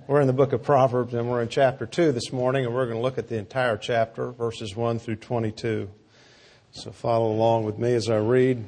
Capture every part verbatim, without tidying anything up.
We're in the book of Proverbs, and we're in chapter two this morning, and we're going to look at the entire chapter, verses one through twenty-two. So follow along with me as I read.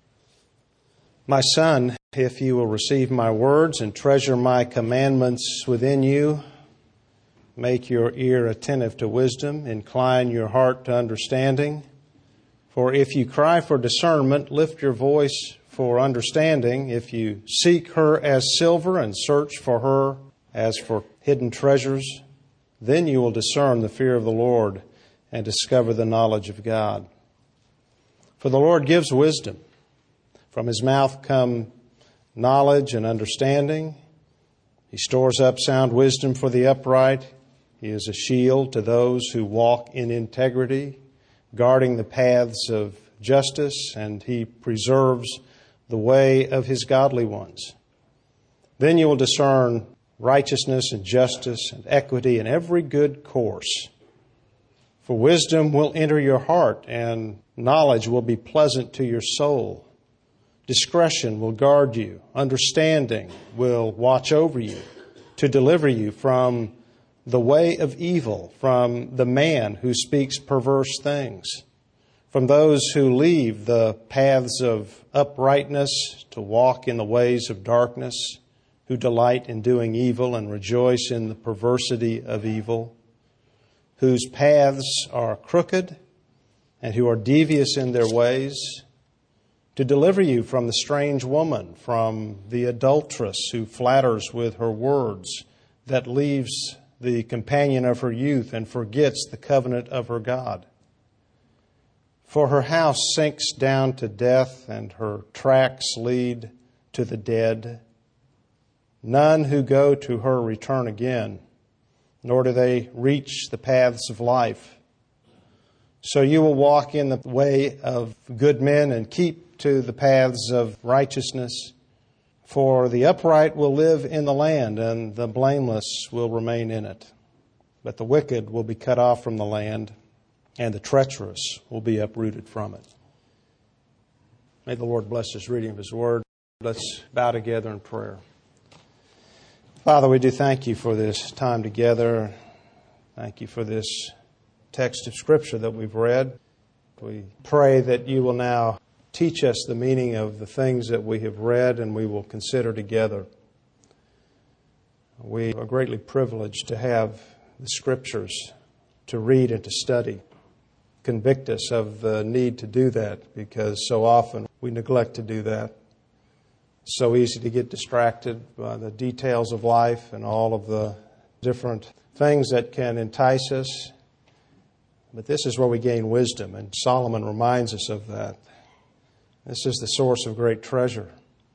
My son, if you will receive my words and treasure my commandments within you, make your ear attentive to wisdom, incline your heart to understanding. For if you cry for discernment, lift your voice for understanding. If you seek her as silver and search for her as for hidden treasures, then you will discern the fear of the Lord and discover the knowledge of God. For the Lord gives wisdom. From his mouth come knowledge and understanding. He stores up sound wisdom for the upright. He is a shield to those who walk in integrity, guarding the paths of justice, and he preserves the way of his godly ones. Then you will discern righteousness and justice and equity in every good course. For wisdom will enter your heart, and knowledge will be pleasant to your soul. Discretion will guard you. Understanding will watch over you to deliver you from the way of evil, from the man who speaks perverse things, from those who leave the paths of uprightness to walk in the ways of darkness, who delight in doing evil and rejoice in the perversity of evil, whose paths are crooked and who are devious in their ways, to deliver you from the strange woman, from the adulteress who flatters with her words, that leaves the companion of her youth and forgets the covenant of her God. For her house sinks down to death, and her tracks lead to the dead. None who go to her return again, nor do they reach the paths of life. So you will walk in the way of good men and keep to the paths of righteousness. For the upright will live in the land, and the blameless will remain in it. But the wicked will be cut off from the land, and the treacherous will be uprooted from it. May the Lord bless this reading of His Word. Let's bow together in prayer. Father, we do thank you for this time together. Thank you for this text of Scripture that we've read. We pray that you will now teach us the meaning of the things that we have read and we will consider together. We are greatly privileged to have the Scriptures to read and to study. Convict us of the need to do that, because so often we neglect to do that. It's so easy to get distracted by the details of life and all of the different things that can entice us. But this is where we gain wisdom, and Solomon reminds us of that. This is the source of great treasure.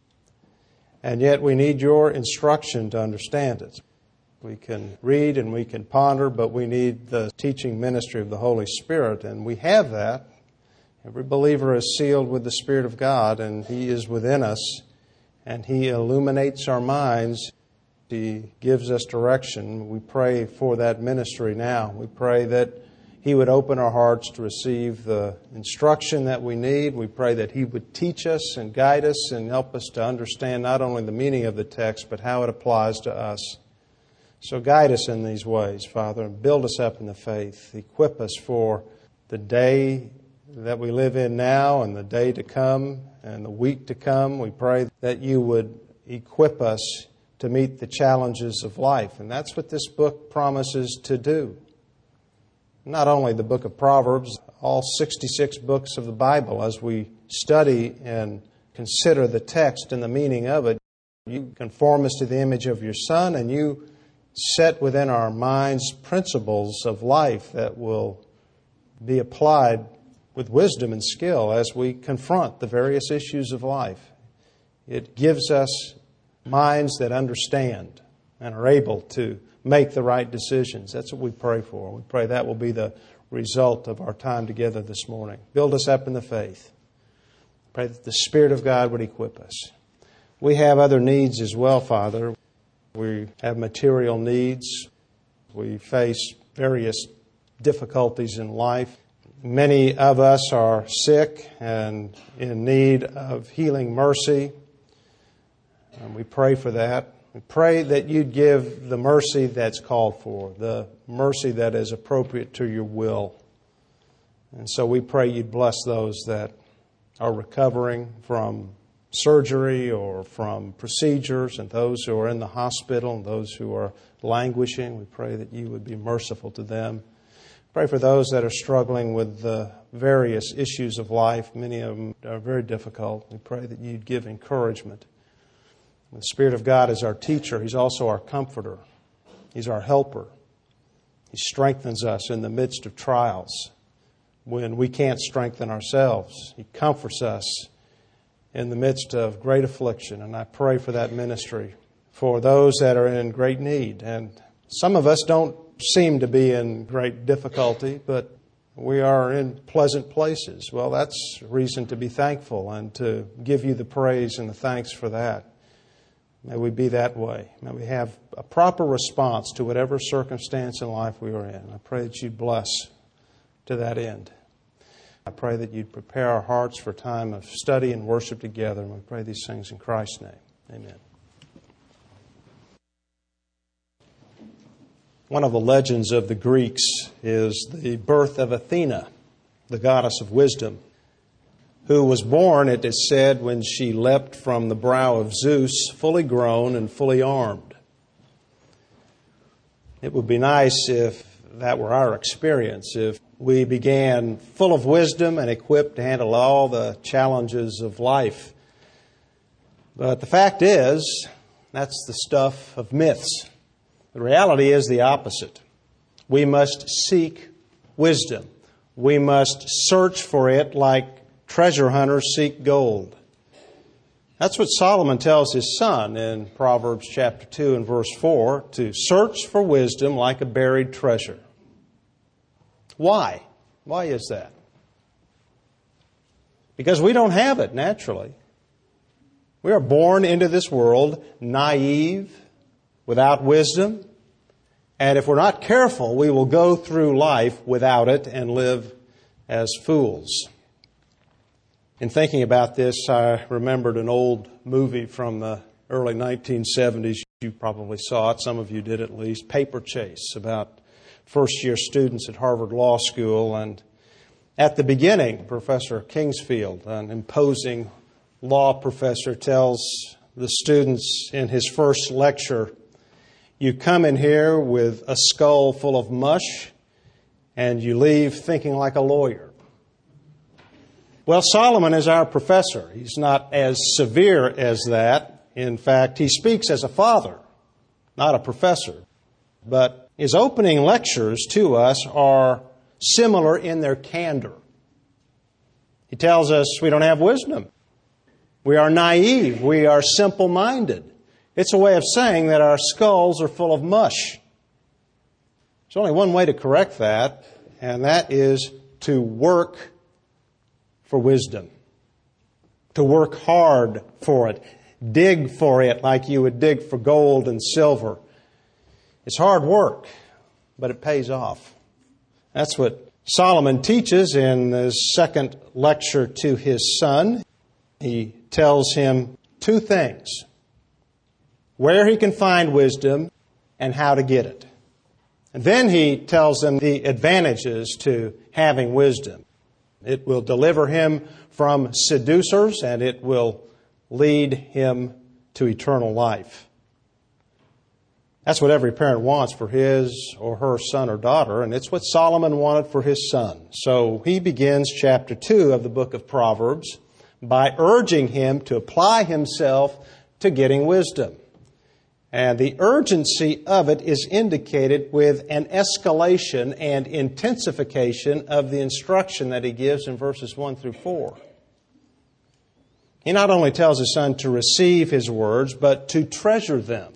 And yet we need your instruction to understand it. We can read and we can ponder, but we need the teaching ministry of the Holy Spirit, and we have that. Every believer is sealed with the Spirit of God, and He is within us, and He illuminates our minds. He gives us direction. We pray for that ministry now. We pray that He would open our hearts to receive the instruction that we need. We pray that He would teach us and guide us and help us to understand not only the meaning of the text, but how it applies to us. So guide us in these ways, Father, and build us up in the faith. Equip us for the day that we live in now and the day to come and the week to come. We pray that you would equip us to meet the challenges of life. And that's what this book promises to do. Not only the book of Proverbs, all sixty-six books of the Bible, as we study and consider the text and the meaning of it, you conform us to the image of your Son, and you set within our minds principles of life that will be applied with wisdom and skill as we confront the various issues of life. It gives us minds that understand and are able to make the right decisions. That's what we pray for. We pray that will be the result of our time together this morning. Build us up in the faith. Pray that the Spirit of God would equip us. We have other needs as well, Father. We have material needs. We face various difficulties in life. Many of us are sick and in need of healing mercy. And we pray for that. We pray that you'd give the mercy that's called for, the mercy that is appropriate to your will. And so we pray you'd bless those that are recovering from surgery or from procedures, and those who are in the hospital and those who are languishing. We pray that you would be merciful to them. Pray for those that are struggling with the various issues of life. Many of them are very difficult. We pray that you'd give encouragement. The Spirit of God is our teacher. He's also our comforter. He's our helper. He strengthens us in the midst of trials when we can't strengthen ourselves. He comforts us in the midst of great affliction. And I pray for that ministry, for those that are in great need. And some of us don't seem to be in great difficulty, but we are in pleasant places. Well, that's reason to be thankful and to give you the praise and the thanks for that. May we be that way. May we have a proper response to whatever circumstance in life we are in. I pray that you'd bless to that end. I pray that you'd prepare our hearts for a time of study and worship together. And we pray these things in Christ's name. Amen. One of the legends of the Greeks is the birth of Athena, the goddess of wisdom, who was born, it is said, when she leapt from the brow of Zeus, fully grown and fully armed. It would be nice if that were our experience, if we began full of wisdom and equipped to handle all the challenges of life. But the fact is, that's the stuff of myths. The reality is the opposite. We must seek wisdom. We must search for it like treasure hunters seek gold. That's what Solomon tells his son in Proverbs chapter two and verse four, to search for wisdom like a buried treasure. Why? Why is that? Because we don't have it naturally. We are born into this world naive, without wisdom, and if we're not careful, we will go through life without it and live as fools. In thinking about this, I remembered an old movie from the early nineteen seventies. You probably saw it. Some of you did at least. Paper Chase, about first-year students at Harvard Law School. And at the beginning, Professor Kingsfield, an imposing law professor, tells the students in his first lecture, "You come in here with a skull full of mush, and you leave thinking like a lawyer." Well, Solomon is our professor. He's not as severe as that. In fact, he speaks as a father, not a professor. But his opening lectures to us are similar in their candor. He tells us we don't have wisdom. We are naive. We are simple-minded. It's a way of saying that our skulls are full of mush. There's only one way to correct that, and that is to work for wisdom. To work hard for it. Dig for it like you would dig for gold and silver. It's hard work, but it pays off. That's what Solomon teaches in his second lecture to his son. He tells him two things: where he can find wisdom and how to get it. And then he tells him the advantages to having wisdom. It will deliver him from seducers, and it will lead him to eternal life. That's what every parent wants for his or her son or daughter, and it's what Solomon wanted for his son. So he begins chapter two of the book of Proverbs by urging him to apply himself to getting wisdom. And the urgency of it is indicated with an escalation and intensification of the instruction that he gives in verses one through four. He not only tells his son to receive his words, but to treasure them,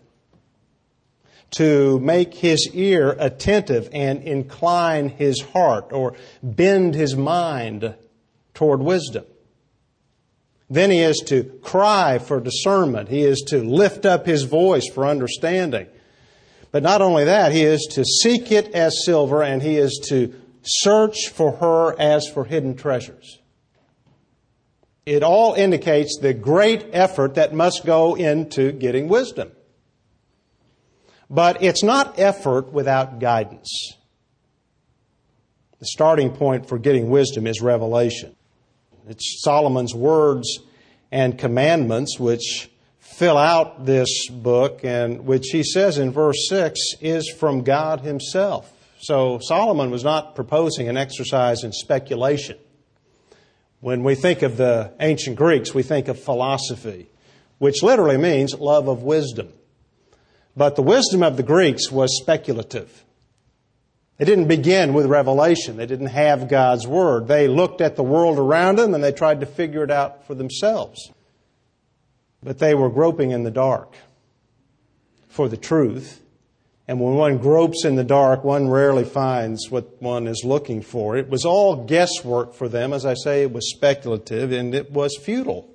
to make his ear attentive and incline his heart or bend his mind toward wisdom. Then he is to cry for discernment. He is to lift up his voice for understanding. But not only that, he is to seek it as silver, and he is to search for her as for hidden treasures. It all indicates the great effort that must go into getting wisdom. But it's not effort without guidance. The starting point for getting wisdom is revelation. It's Solomon's words and commandments which fill out this book, and which he says in verse six is from God Himself. So Solomon was not proposing an exercise in speculation. When we think of the ancient Greeks, we think of philosophy, which literally means love of wisdom. But the wisdom of the Greeks was speculative. It didn't begin with revelation. They didn't have God's Word. They looked at the world around them and they tried to figure it out for themselves. But they were groping in the dark for the truth. And when one gropes in the dark, one rarely finds what one is looking for. It was all guesswork for them. As I say, it was speculative and it was futile.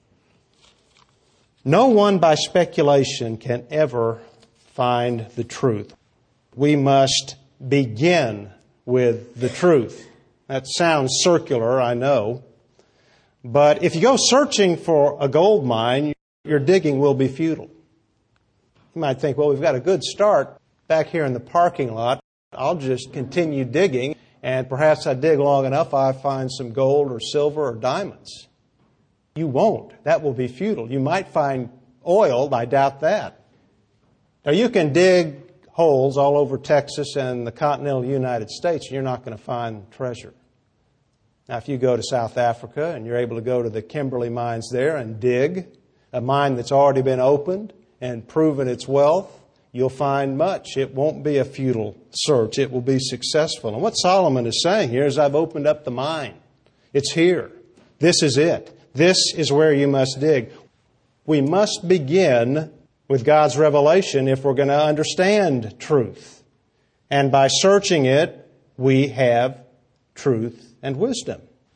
No one by speculation can ever find the truth. We must begin with the truth. That sounds circular, I know. But if you go searching for a gold mine, your digging will be futile. You might think, well, we've got a good start back here in the parking lot. I'll just continue digging, and perhaps I dig long enough, I find some gold or silver or diamonds. You won't. That will be futile. You might find oil. I doubt that. Now, you can dig holes all over Texas and the continental United States, and you're not going to find treasure. Now, if you go to South Africa and you're able to go to the Kimberley mines there and dig a mine that's already been opened and proven its wealth, you'll find much. It won't be a futile search. It will be successful. And what Solomon is saying here is, I've opened up the mine. It's here. This is it. This is where you must dig. We must begin with God's revelation if we're going to understand truth. And by searching it, we have truth and wisdom.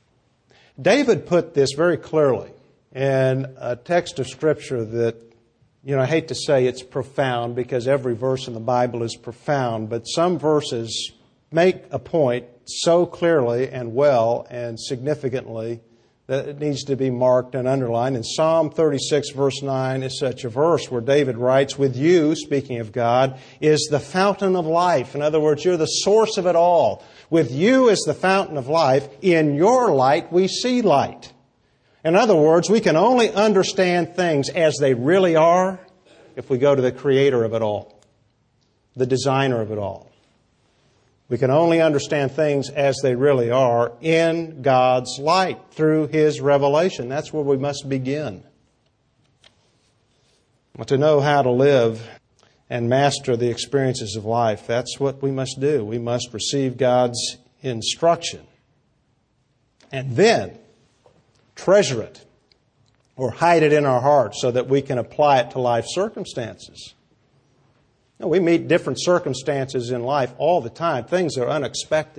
David put this very clearly in a text of Scripture that, you know, I hate to say it's profound because every verse in the Bible is profound, but some verses make a point so clearly and well and significantly that it needs to be marked and underlined. And Psalm thirty-six verse nine is such a verse where David writes, with you, speaking of God, is the fountain of life. In other words, you're the source of it all. With you is the fountain of life. In your light we see light. In other words, we can only understand things as they really are if we go to the creator of it all, the designer of it all. We can only understand things as they really are in God's light, through His revelation. That's where we must begin. But to know how to live and master the experiences of life, that's what we must do. We must receive God's instruction and then treasure it or hide it in our hearts so that we can apply it to life circumstances. No, we meet different circumstances in life all the time. Things are unexpected.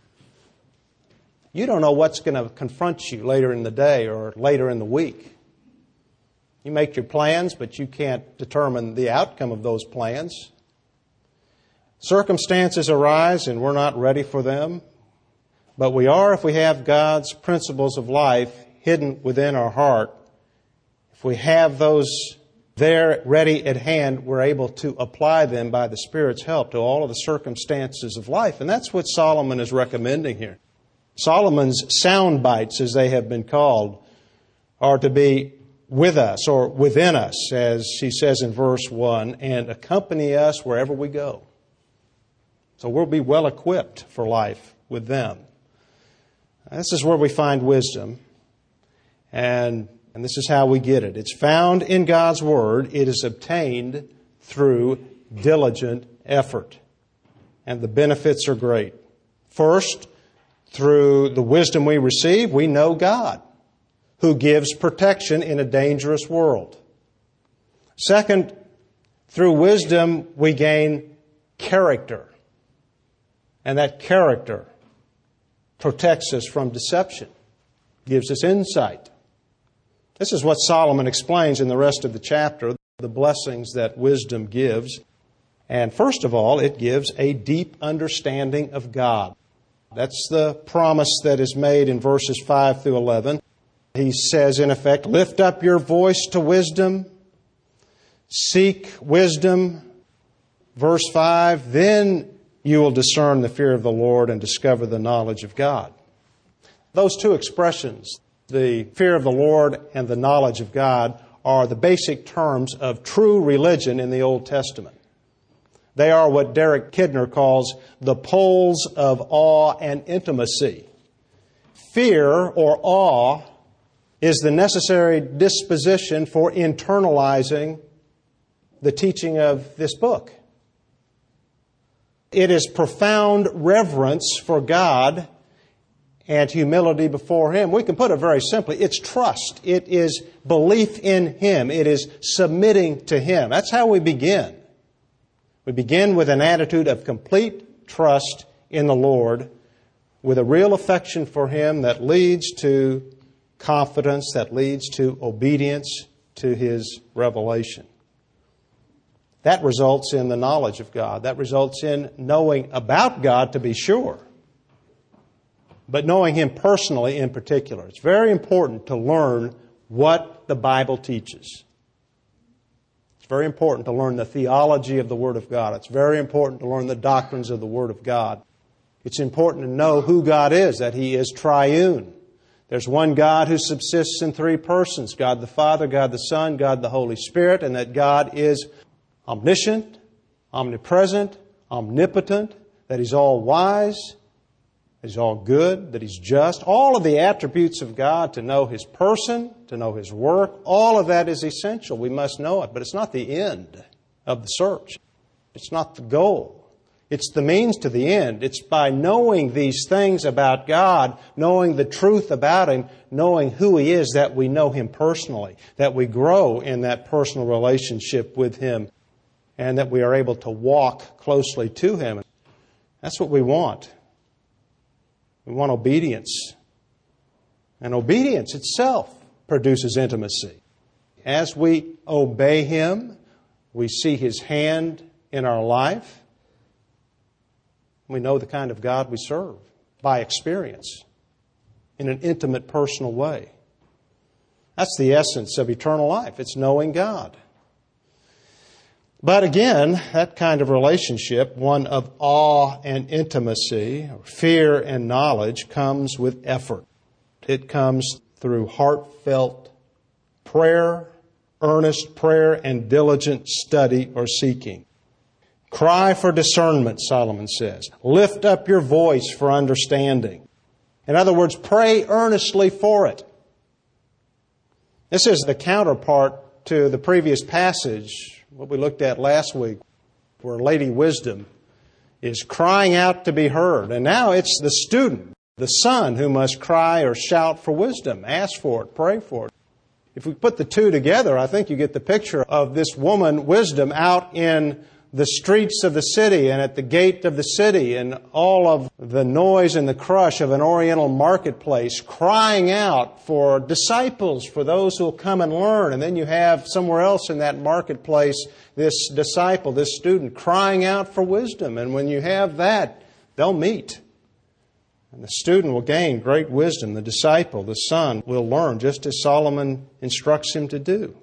You don't know what's going to confront you later in the day or later in the week. You make your plans, but you can't determine the outcome of those plans. Circumstances arise and we're not ready for them. But we are if we have God's principles of life hidden within our heart. If we have those there ready at hand, we're able to apply them by the Spirit's help to all of the circumstances of life. And that's what Solomon is recommending here. Solomon's sound bites, as they have been called, are to be with us or within us, as he says in verse one, and accompany us wherever we go. So we'll be well equipped for life with them. This is where we find wisdom, and And this is how we get it. It's found in God's Word. It is obtained through diligent effort. And the benefits are great. First, through the wisdom we receive, we know God, who gives protection in a dangerous world. Second, through wisdom, we gain character. And that character protects us from deception, gives us insight. This is what Solomon explains in the rest of the chapter, the blessings that wisdom gives. And first of all, it gives a deep understanding of God. That's the promise that is made in verses five through eleven. He says, in effect, lift up your voice to wisdom, seek wisdom, Verse five, then you will discern the fear of the Lord and discover the knowledge of God. Those two expressions, the fear of the Lord and the knowledge of God, are the basic terms of true religion in the Old Testament. They are what Derek Kidner calls the poles of awe and intimacy. Fear or awe is the necessary disposition for internalizing the teaching of this book. It is profound reverence for God and humility before Him. We can put it very simply. It's trust. It is belief in Him. It is submitting to Him. That's how we begin. We begin with an attitude of complete trust in the Lord, with a real affection for Him that leads to confidence, that leads to obedience to His revelation. That results in the knowledge of God. That results in knowing about God, to be sure, but knowing Him personally in particular. It's very important to learn what the Bible teaches. It's very important to learn the theology of the Word of God. It's very important to learn the doctrines of the Word of God. It's important to know who God is, that He is triune. There's one God who subsists in three persons, God the Father, God the Son, God the Holy Spirit, and that God is omniscient, omnipresent, omnipotent, that He's all-wise, that He's all good, that He's just. All of the attributes of God, to know His person, to know His work, all of that is essential. We must know it. But it's not the end of the search. It's not the goal. It's the means to the end. It's by knowing these things about God, knowing the truth about Him, knowing who He is, that we know Him personally, that we grow in that personal relationship with Him, and that we are able to walk closely to Him. That's what we want. We want obedience. And obedience itself produces intimacy. As we obey Him, we see His hand in our life. We know the kind of God we serve by experience, in an intimate, personal way. That's the essence of eternal life. It's knowing God. But again, that kind of relationship, one of awe and intimacy, or fear and knowledge, comes with effort. It comes through heartfelt prayer, earnest prayer, and diligent study or seeking. Cry for discernment, Solomon says. Lift up your voice for understanding. In other words, pray earnestly for it. This is the counterpart to the previous passage, what we looked at last week, where Lady Wisdom is crying out to be heard. And now it's the student, the son, who must cry or shout for wisdom, ask for it, pray for it. If we put the two together, I think you get the picture of this woman, Wisdom, out in the streets of the city and at the gate of the city, and all of the noise and the crush of an oriental marketplace, crying out for disciples, for those who will come and learn. And then you have somewhere else in that marketplace this disciple, this student, crying out for wisdom. And when you have that, they'll meet. And the student will gain great wisdom. The disciple, the son, will learn just as Solomon instructs him to do.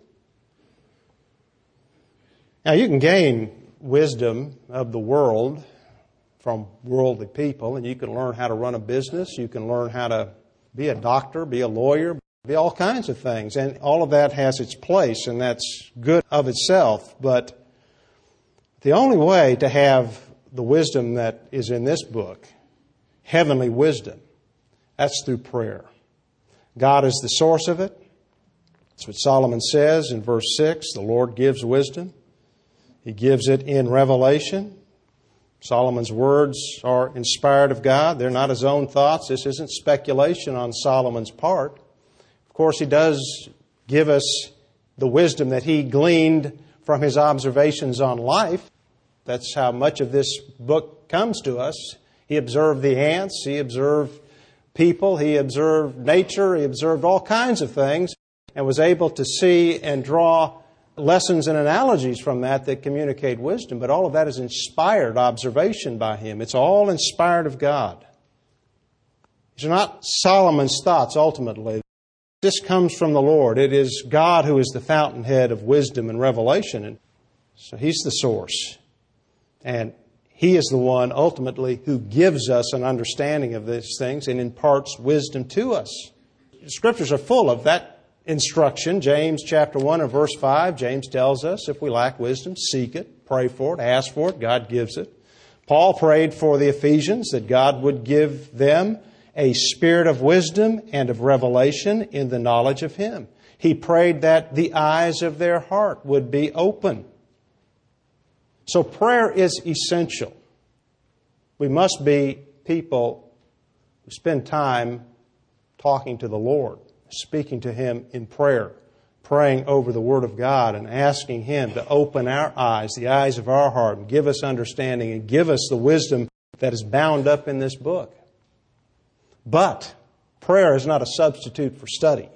Now, you can gain wisdom of the world from worldly people, and you can learn how to run a business. You can learn how to be a doctor, be a lawyer, be all kinds of things. And all of that has its place, and that's good of itself. But the only way to have the wisdom that is in this book, heavenly wisdom, that's through prayer. God is the source of it. That's what Solomon says in verse six. The Lord gives wisdom. He gives it in revelation. Solomon's words are inspired of God. They're not his own thoughts. This isn't speculation on Solomon's part. Of course, he does give us the wisdom that he gleaned from his observations on life. That's how much of this book comes to us. He observed the ants. He observed people. He observed nature. He observed all kinds of things and was able to see and draw lessons and analogies from that that communicate wisdom. But all of that is inspired observation by him. It's all inspired of God. These are not Solomon's thoughts ultimately. This comes from the Lord. It is God who is the fountainhead of wisdom and revelation. And so He's the source. And He is the one ultimately who gives us an understanding of these things and imparts wisdom to us. The Scriptures are full of that instruction. James chapter one and verse five, James tells us if we lack wisdom, seek it, pray for it, ask for it, God gives it. Paul prayed for the Ephesians that God would give them a spirit of wisdom and of revelation in the knowledge of Him. He prayed that the eyes of their heart would be open. So prayer is essential. We must be people who spend time talking to the Lord, speaking to Him in prayer, praying over the Word of God and asking Him to open our eyes, the eyes of our heart, and give us understanding and give us the wisdom that is bound up in this book. But prayer is not a substitute for study.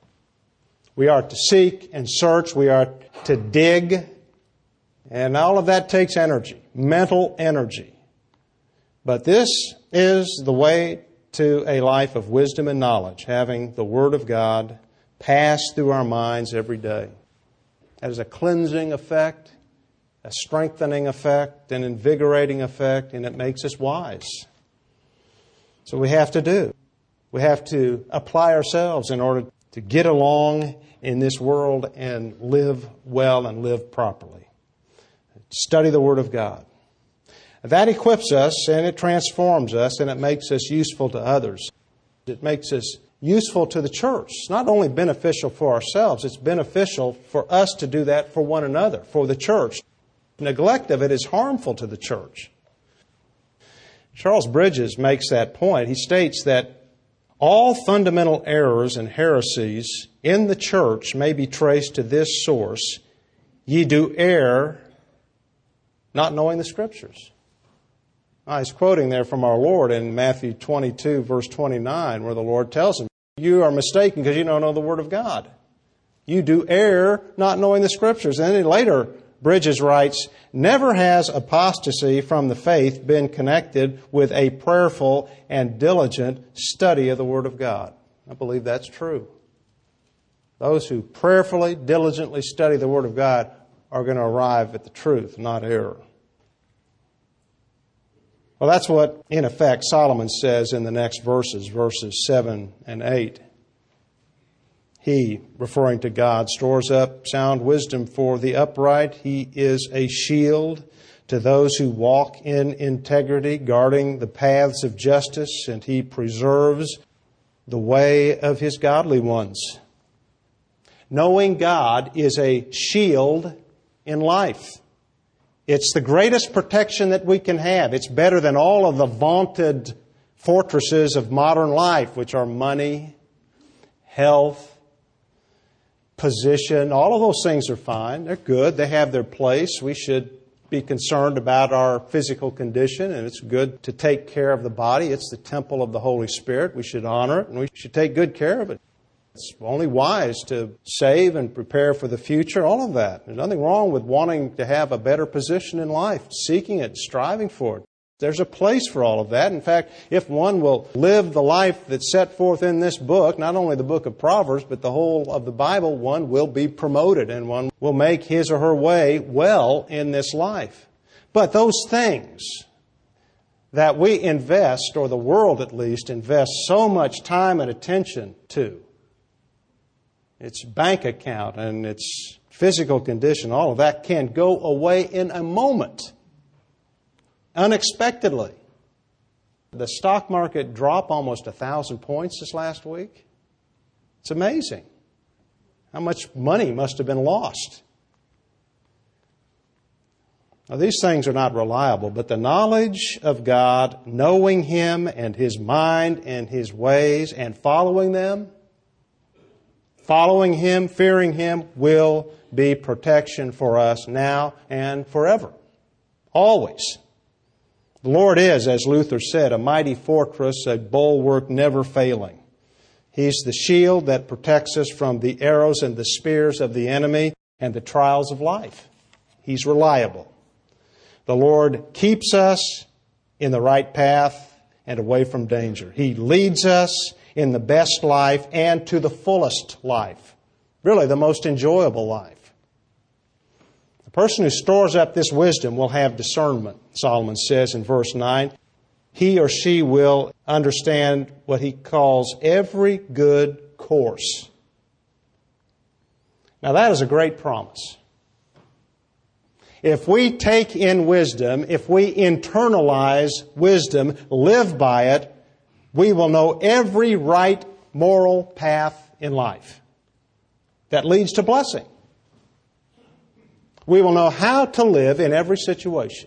We are to seek and search. We are to dig. And all of that takes energy, mental energy. But this is the way to a life of wisdom and knowledge, having the Word of God pass through our minds every day. That is a cleansing effect, a strengthening effect, an invigorating effect, and it makes us wise. So we have to do. We have to apply ourselves in order to get along in this world and live well and live properly. Study the Word of God. That equips us and it transforms us and it makes us useful to others. It makes us useful to the church. It's not only beneficial for ourselves, it's beneficial for us to do that for one another, for the church. Neglect of it is harmful to the church. Charles Bridges makes that point. He states that all fundamental errors and heresies in the church may be traced to this source: ye do err, not knowing the Scriptures. Now, he's quoting there from our Lord in Matthew twenty-two, verse twenty-nine, where the Lord tells him, you are mistaken because you don't know the Word of God. You do err, not knowing the Scriptures. And then later, Bridges writes, never has apostasy from the faith been connected with a prayerful and diligent study of the Word of God. I believe that's true. Those who prayerfully, diligently study the Word of God are going to arrive at the truth, not error. Well, that's what, in effect, Solomon says in the next verses, verses seven and eight. He, referring to God, stores up sound wisdom for the upright. He is a shield to those who walk in integrity, guarding the paths of justice, and He preserves the way of His godly ones. Knowing God is a shield in life. It's the greatest protection that we can have. It's better than all of the vaunted fortresses of modern life, which are money, health, position. All of those things are fine. They're good. They have their place. We should be concerned about our physical condition, and it's good to take care of the body. It's the temple of the Holy Spirit. We should honor it, and we should take good care of it. It's only wise to save and prepare for the future, all of that. There's nothing wrong with wanting to have a better position in life, seeking it, striving for it. There's a place for all of that. In fact, if one will live the life that's set forth in this book, not only the book of Proverbs, but the whole of the Bible, one will be promoted and one will make his or her way well in this life. But those things that we invest, or the world at least, invests so much time and attention to, its bank account and its physical condition, all of that can go away in a moment, unexpectedly. The stock market dropped almost a thousand points this last week. It's amazing how much money must have been lost. Now, these things are not reliable, but the knowledge of God, knowing Him and His mind and His ways and following them, Following Him, fearing Him, will be protection for us now and forever. Always. The Lord is, as Luther said, a mighty fortress, a bulwark never failing. He's the shield that protects us from the arrows and the spears of the enemy and the trials of life. He's reliable. The Lord keeps us in the right path and away from danger. He leads us in the best life and to the fullest life. Really, the most enjoyable life. person who stores up this wisdom will have discernment, Solomon says in verse nine. He or she will understand what he calls every good course. Now that is a great promise. If we take in wisdom, if we internalize wisdom, live by it, we will know every right moral path in life that leads to blessing. We will know how to live in every situation.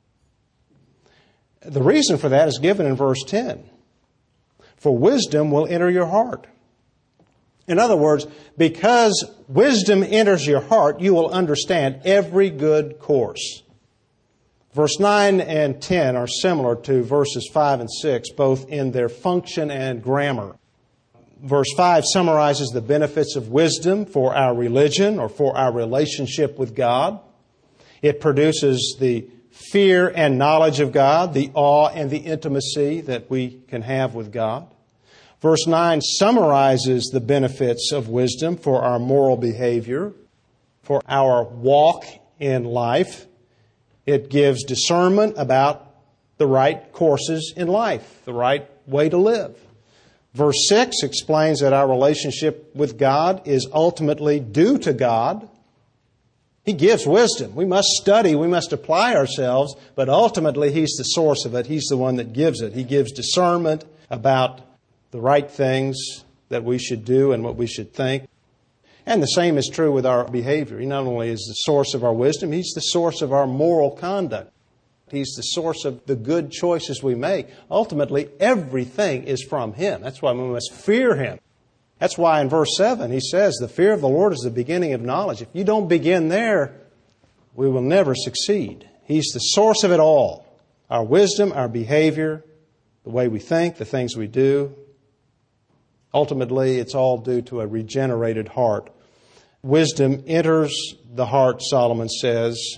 The reason for that is given in verse ten. For wisdom will enter your heart. In other words, because wisdom enters your heart, you will understand every good course. Verse nine and ten are similar to verses five and six, both in their function and grammar. Verse five summarizes the benefits of wisdom for our religion or for our relationship with God. It produces the fear and knowledge of God, the awe and the intimacy that we can have with God. Verse nine summarizes the benefits of wisdom for our moral behavior, for our walk in life. It gives discernment about the right courses in life, the right way to live. Verse six explains that our relationship with God is ultimately due to God. He gives wisdom. We must study, we must apply ourselves, but ultimately He's the source of it. He's the one that gives it. He gives discernment about the right things that we should do and what we should think. And the same is true with our behavior. He not only is the source of our wisdom, He's the source of our moral conduct. He's the source of the good choices we make. Ultimately, everything is from Him. That's why we must fear Him. That's why in verse seven He says, the fear of the Lord is the beginning of knowledge. If you don't begin there, we will never succeed. He's the source of it all. Our wisdom, our behavior, the way we think, the things we do. Ultimately, it's all due to a regenerated heart. Wisdom enters the heart, Solomon says,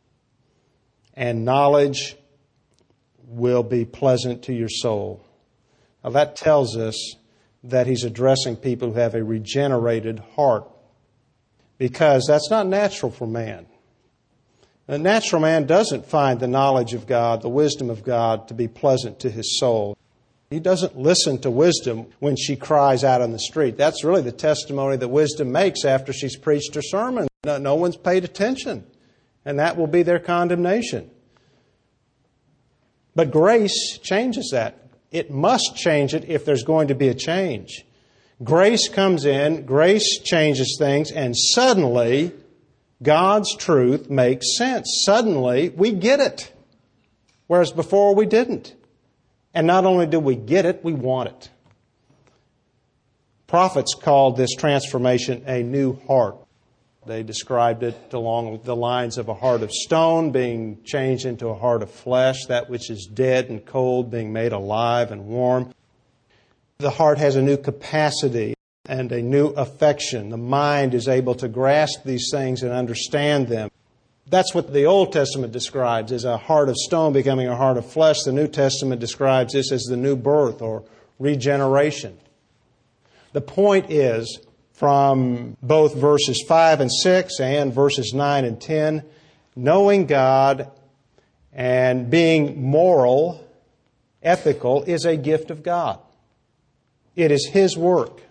and knowledge will be pleasant to your soul. Now that tells us that he's addressing people who have a regenerated heart, because that's not natural for man. The natural man doesn't find the knowledge of God, the wisdom of God, to be pleasant to his soul. He doesn't listen to wisdom when she cries out on the street. That's really the testimony that wisdom makes after she's preached her sermon. No, no one's paid attention, and that will be their condemnation. But grace changes that. It must change it if there's going to be a change. Grace comes in, grace changes things, and suddenly God's truth makes sense. Suddenly we get it, whereas before we didn't. And not only do we get it, we want it. Prophets called this transformation a new heart. They described it along the lines of a heart of stone being changed into a heart of flesh, that which is dead and cold being made alive and warm. The heart has a new capacity and a new affection. The mind is able to grasp these things and understand them. That's what the Old Testament describes as a heart of stone becoming a heart of flesh. The New Testament describes this as the new birth or regeneration. The point is, from both verses five and six and verses nine and ten, knowing God and being moral, ethical, is a gift of God. It is His work.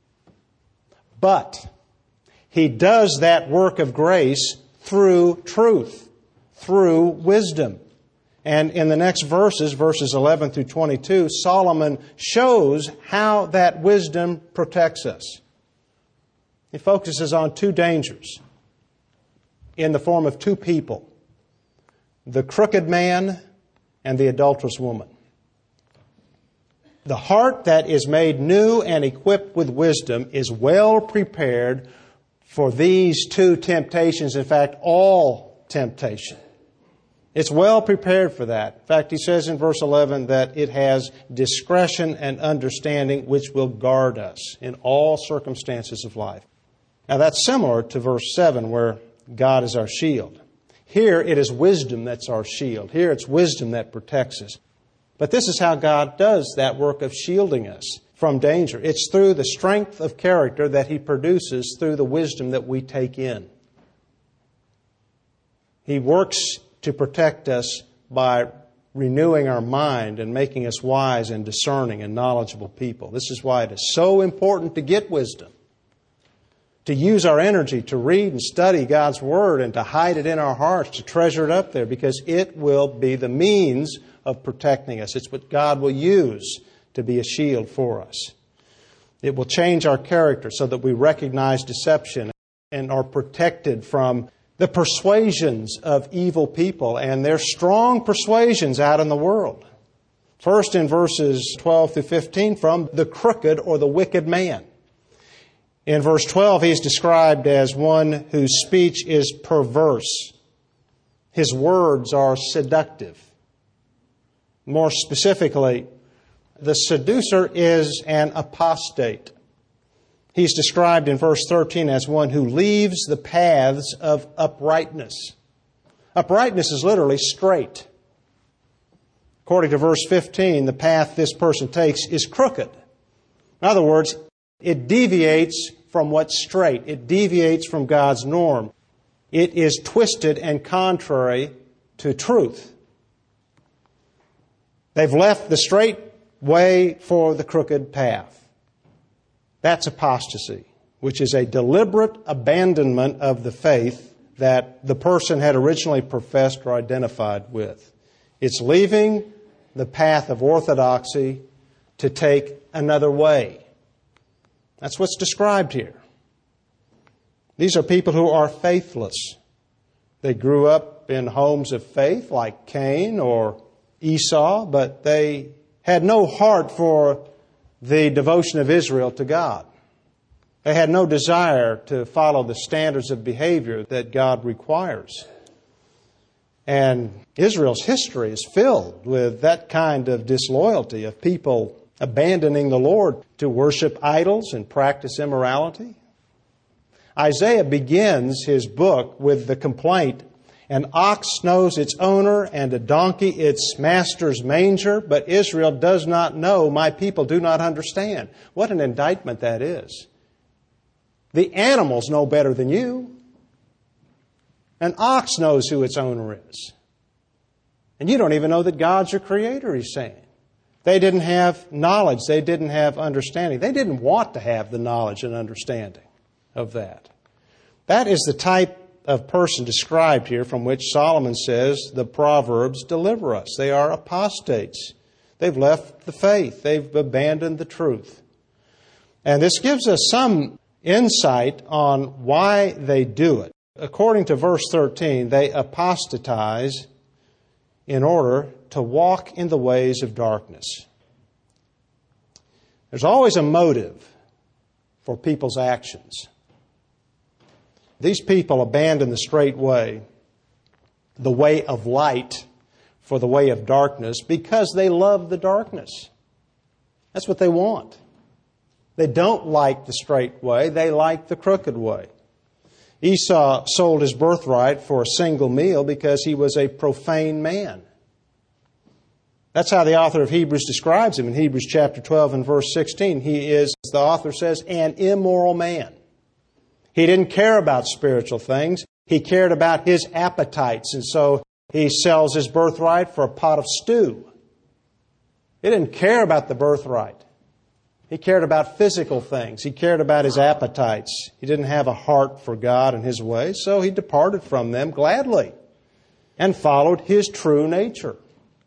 But He does that work of grace through truth, through wisdom. And in the next verses, verses eleven through twenty-two, Solomon shows how that wisdom protects us. He focuses on two dangers in the form of two people, the crooked man and the adulterous woman. The heart that is made new and equipped with wisdom is well prepared for these two temptations, in fact, all temptation. It's well prepared for that. In fact, he says in verse eleven that it has discretion and understanding which will guard us in all circumstances of life. Now that's similar to verse seven where God is our shield. Here it is wisdom that's our shield. Here it's wisdom that protects us. But this is how God does that work of shielding us from danger. It's through the strength of character that He produces through the wisdom that we take in. He works to protect us by renewing our mind and making us wise and discerning and knowledgeable people. This is why it is so important to get wisdom, to use our energy to read and study God's Word and to hide it in our hearts, to treasure it up there, because it will be the means of protecting us. It's what God will use to be a shield for us. It will change our character so that we recognize deception and are protected from the persuasions of evil people and their strong persuasions out in the world. First in verses twelve through fifteen, from the crooked or the wicked man. In verse twelve, he's described as one whose speech is perverse. His words are seductive. More specifically, the seducer is an apostate. He's described in verse thirteen as one who leaves the paths of uprightness. Uprightness is literally straight. According to verse fifteen, the path this person takes is crooked. In other words, it deviates from what's straight. It deviates from God's norm. It is twisted and contrary to truth. They've left the straight way for the crooked path. That's apostasy, which is a deliberate abandonment of the faith that the person had originally professed or identified with. It's leaving the path of orthodoxy to take another way. That's what's described here. These are people who are faithless. They grew up in homes of faith like Cain or Esau, but they had no heart for the devotion of Israel to God. They had no desire to follow the standards of behavior that God requires. And Israel's history is filled with that kind of disloyalty, of people abandoning the Lord to worship idols and practice immorality. Isaiah begins his book with the complaint, "An ox knows its owner, and a donkey its master's manger, but Israel does not know, my people do not understand." What an indictment that is. The animals know better than you. An ox knows who its owner is. And you don't even know that God's your creator, he's saying. They didn't have knowledge. They didn't have understanding. They didn't want to have the knowledge and understanding of that. That is the type of person described here from which Solomon says the Proverbs deliver us. They are apostates. They've left the faith. They've abandoned the truth. And this gives us some insight on why they do it. According to verse thirteen, they apostatize in order to walk in the ways of darkness. There's always a motive for people's actions. These people abandon the straight way, the way of light, for the way of darkness because they love the darkness. That's what they want. They don't like the straight way. They like the crooked way. Esau sold his birthright for a single meal because he was a profane man. That's how the author of Hebrews describes him in Hebrews chapter twelve and verse sixteen. He is, as the author says, an immoral man. He didn't care about spiritual things. He cared about his appetites, and so he sells his birthright for a pot of stew. He didn't care about the birthright. He cared about physical things. He cared about his appetites. He didn't have a heart for God and His ways, so he departed from them gladly and followed his true nature.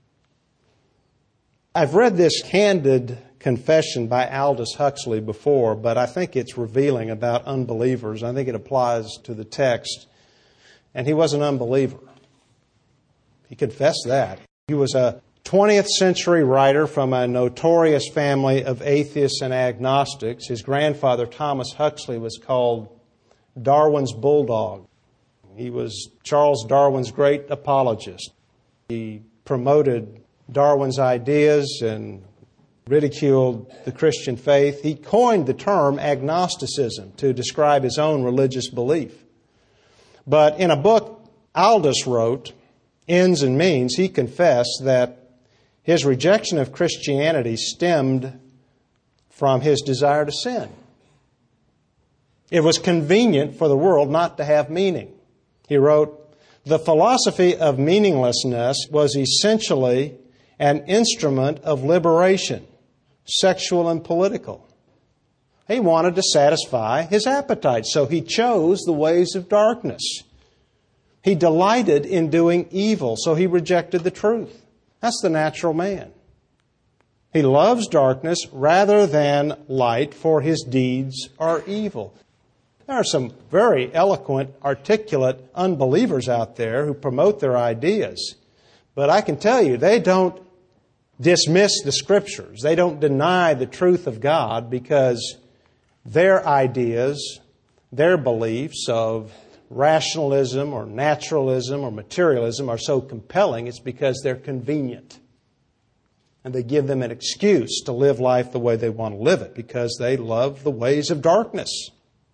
I've read this candid confession by Aldous Huxley before, but I think it's revealing about unbelievers. I think it applies to the text. And he was an unbeliever. He confessed that. He was a twentieth century writer from a notorious family of atheists and agnostics. His grandfather, Thomas Huxley, was called Darwin's bulldog. He was Charles Darwin's great apologist. He promoted Darwin's ideas and ridiculed the Christian faith. He coined the term agnosticism to describe his own religious belief. But in a book Aldous wrote, Ends and Means, he confessed that his rejection of Christianity stemmed from his desire to sin. It was convenient for the world not to have meaning. He wrote, The philosophy of meaninglessness was essentially an instrument of liberation, sexual and political. He wanted to satisfy his appetite, so he chose the ways of darkness. He delighted in doing evil, so he rejected the truth. That's the natural man. He loves darkness rather than light, for his deeds are evil. There are some very eloquent, articulate unbelievers out there who promote their ideas. But I can tell you, they don't dismiss the Scriptures. They don't deny the truth of God because their ideas, their beliefs of rationalism or naturalism or materialism are so compelling. It's because they're convenient. And they give them an excuse to live life the way they want to live it because they love the ways of darkness.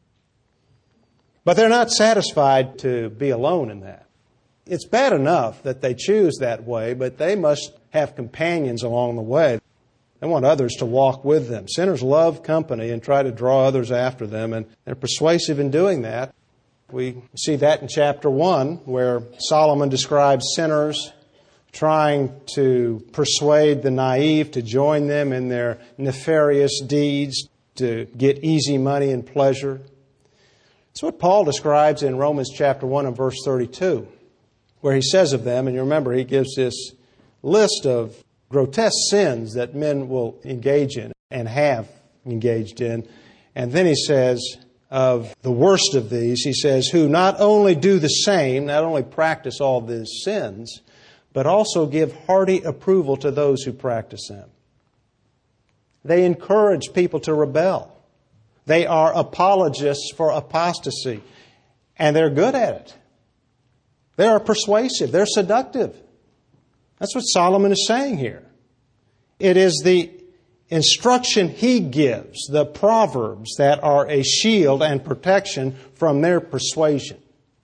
But they're not satisfied to be alone in that. It's bad enough that they choose that way, but they must have companions along the way. They want others to walk with them. Sinners love company and try to draw others after them, and they're persuasive in doing that. We see that in chapter one, where Solomon describes sinners trying to persuade the naive to join them in their nefarious deeds to get easy money and pleasure. It's what Paul describes in Romans chapter one and verse thirty-two, where he says of them, and you remember he gives this list of grotesque sins that men will engage in and have engaged in. And then he says of the worst of these, he says, who not only do the same, not only practice all these sins, but also give hearty approval to those who practice them. They encourage people to rebel. They are apologists for apostasy, and they're good at it. They are persuasive. They're seductive. That's what Solomon is saying here. It is the instruction he gives, the proverbs, that are a shield and protection from their persuasion.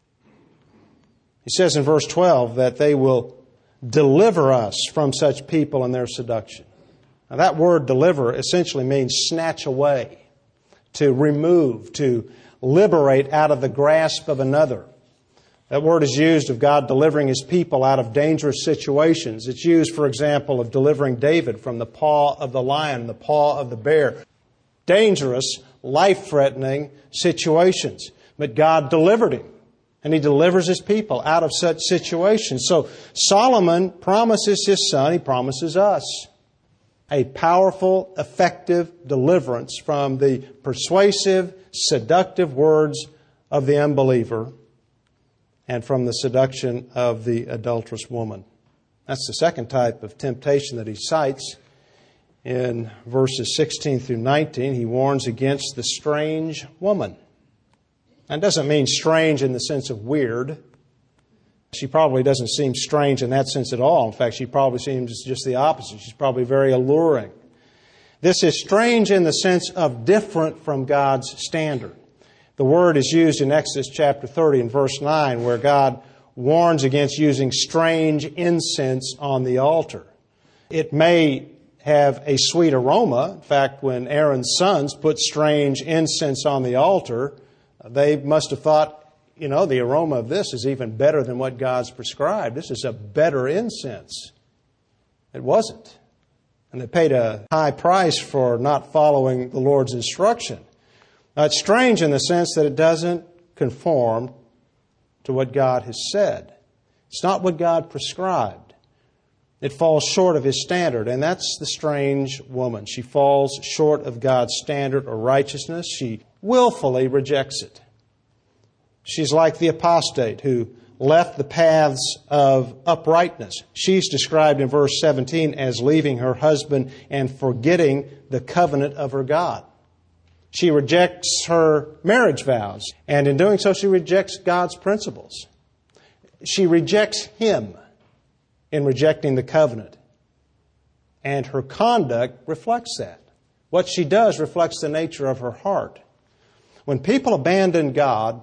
He says in verse twelve that they will deliver us from such people and their seduction. Now that word deliver essentially means snatch away, to remove, to liberate out of the grasp of another. That word is used of God delivering His people out of dangerous situations. It's used, for example, of delivering David from the paw of the lion, the paw of the bear. Dangerous, life-threatening situations. But God delivered him. And He delivers His people out of such situations. So Solomon promises his son, he promises us, a powerful, effective deliverance from the persuasive, seductive words of the unbeliever and from the seduction of the adulterous woman. That's the second type of temptation that he cites. In verses sixteen through nineteen, he warns against the strange woman. That doesn't mean strange in the sense of weird. She probably doesn't seem strange in that sense at all. In fact, she probably seems just the opposite. She's probably very alluring. This is strange in the sense of different from God's standard. The word is used in Exodus chapter thirty and verse nine, where God warns against using strange incense on the altar. It may have a sweet aroma. In fact, when Aaron's sons put strange incense on the altar, they must have thought, you know, the aroma of this is even better than what God's prescribed. This is a better incense. It wasn't. And they paid a high price for not following the Lord's instruction. Now, it's strange in the sense that it doesn't conform to what God has said. It's not what God prescribed. It falls short of His standard, and that's the strange woman. She falls short of God's standard or righteousness. She willfully rejects it. She's like the apostate who left the paths of uprightness. She's described in verse seventeen as leaving her husband and forgetting the covenant of her God. She rejects her marriage vows, and in doing so, she rejects God's principles. She rejects Him in rejecting the covenant. And her conduct reflects that. What she does reflects the nature of her heart. When people abandon God,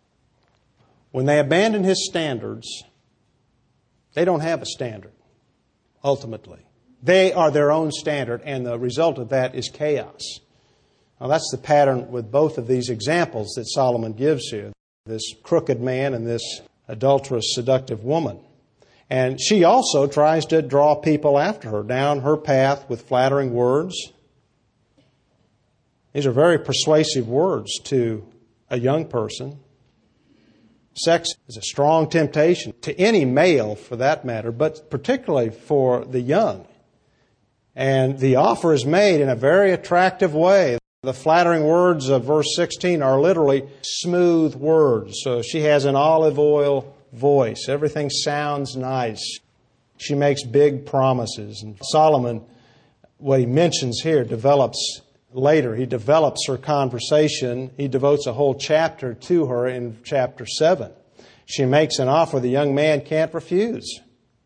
when they abandon His standards, they don't have a standard, ultimately. They are their own standard, and the result of that is chaos. Now, that's the pattern with both of these examples that Solomon gives here. This crooked man and this adulterous, seductive woman. And she also tries to draw people after her down her path with flattering words. These are very persuasive words to a young person. Sex is a strong temptation to any male for that matter, but particularly for the young. And the offer is made in a very attractive way. The flattering words of verse sixteen are literally smooth words. So she has an olive oil voice. Everything sounds nice. She makes big promises. And Solomon, what he mentions here, develops later. He develops her conversation. He devotes a whole chapter to her in chapter seven. She makes an offer the young man can't refuse.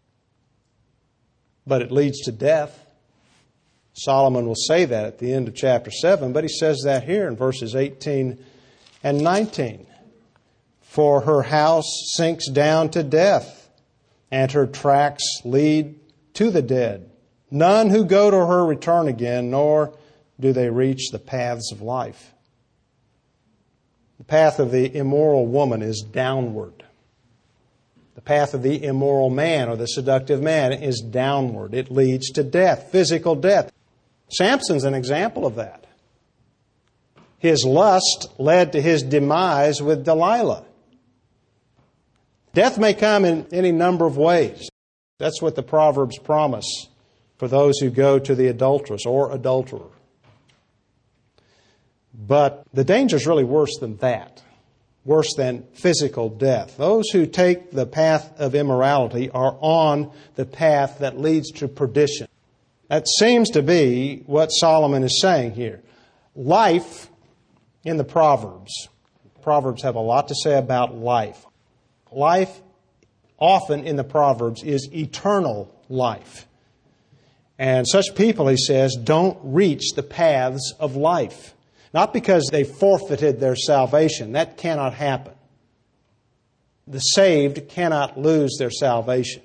But it leads to death. Solomon will say that at the end of chapter seven, but he says that here in verses eighteen and nineteen. For her house sinks down to death, and her tracks lead to the dead. None who go to her return again, nor do they reach the paths of life. The path of the immoral woman is downward. The path of the immoral man or the seductive man is downward. It leads to death, physical death. Samson's an example of that. His lust led to his demise with Delilah. Death may come in any number of ways. That's what the Proverbs promise for those who go to the adulteress or adulterer. But the danger is really worse than that, worse than physical death. Those who take the path of immorality are on the path that leads to perdition. That seems to be what Solomon is saying here. Life in the Proverbs. Proverbs have a lot to say about life. Life often in the Proverbs is eternal life. And such people, he says, don't reach the paths of life. Not because they forfeited their salvation. That cannot happen. The saved cannot lose their salvation.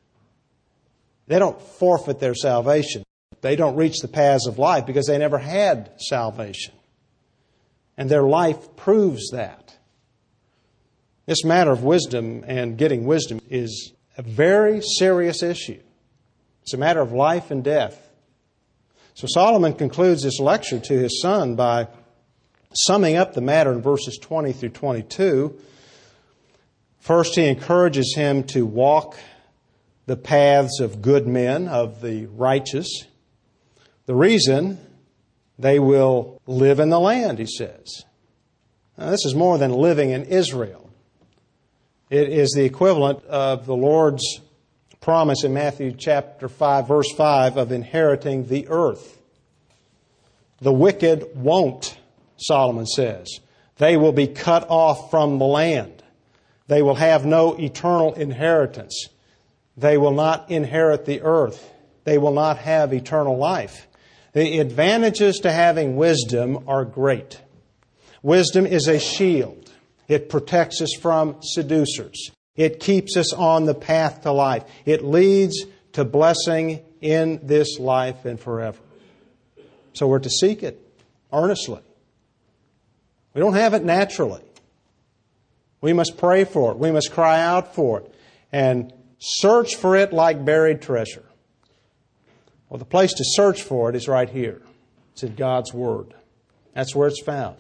They don't forfeit their salvation. They don't reach the paths of life because they never had salvation. And their life proves that. This matter of wisdom and getting wisdom is a very serious issue. It's a matter of life and death. So Solomon concludes this lecture to his son by summing up the matter in verses twenty through twenty-two. First, he encourages him to walk the paths of good men, of the righteous. The reason they will live in the land, he says. Now, this is more than living in Israel. It is the equivalent of the Lord's promise in Matthew chapter five, verse five, of inheriting the earth. The wicked won't, Solomon says. They will be cut off from the land. They will have no eternal inheritance. They will not inherit the earth. They will not have eternal life. The advantages to having wisdom are great. Wisdom is a shield. It protects us from seducers. It keeps us on the path to life. It leads to blessing in this life and forever. So we're to seek it earnestly. We don't have it naturally. We must pray for it. We must cry out for it. And search for it like buried treasure. Well, the place to search for it is right here. It's in God's Word. That's where it's found.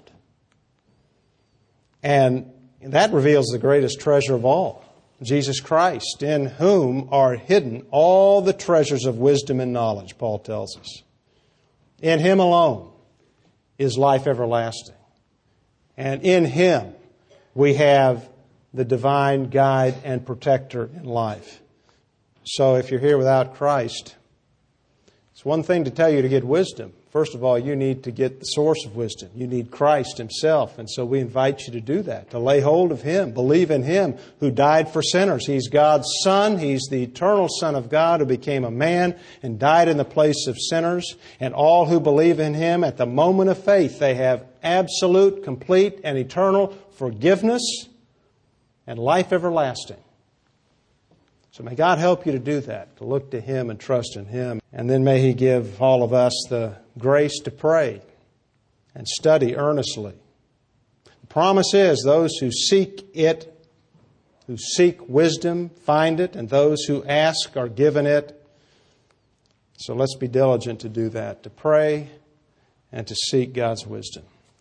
And that reveals the greatest treasure of all, Jesus Christ, in whom are hidden all the treasures of wisdom and knowledge, Paul tells us. In Him alone is life everlasting. And in Him we have the divine guide and protector in life. So if you're here without Christ, it's one thing to tell you to get wisdom. First of all, you need to get the source of wisdom. You need Christ Himself. And so we invite you to do that, to lay hold of Him, believe in Him who died for sinners. He's God's Son. He's the eternal Son of God who became a man and died in the place of sinners. And all who believe in Him at the moment of faith, they have absolute, complete, and eternal forgiveness and life everlasting. So may God help you to do that, to look to Him and trust in Him. And then may He give all of us the grace to pray and study earnestly. The promise is those who seek it who seek wisdom find it, and those who ask are given it. So let's be diligent to do that, to pray and to seek God's wisdom.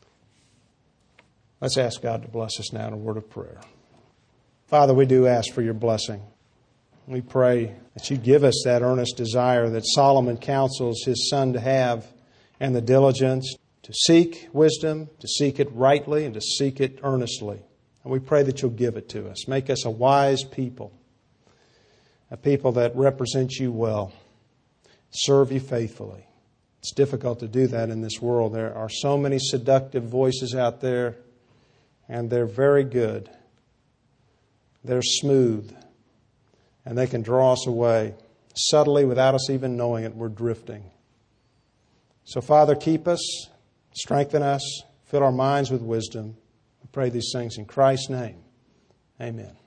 Let's ask God to bless us now in a word of prayer. Father, we do ask for your blessing. We pray that you give us that earnest desire that Solomon counsels his son to have, and the diligence to seek wisdom, to seek it rightly, and to seek it earnestly. And we pray that you'll give it to us. Make us a wise people, a people that represent you well, serve you faithfully. It's difficult to do that in this world. There are so many seductive voices out there, and they're very good. They're smooth, and they can draw us away subtly without us even knowing it. We're drifting. So, Father, keep us, strengthen us, fill our minds with wisdom. We pray these things in Christ's name. Amen.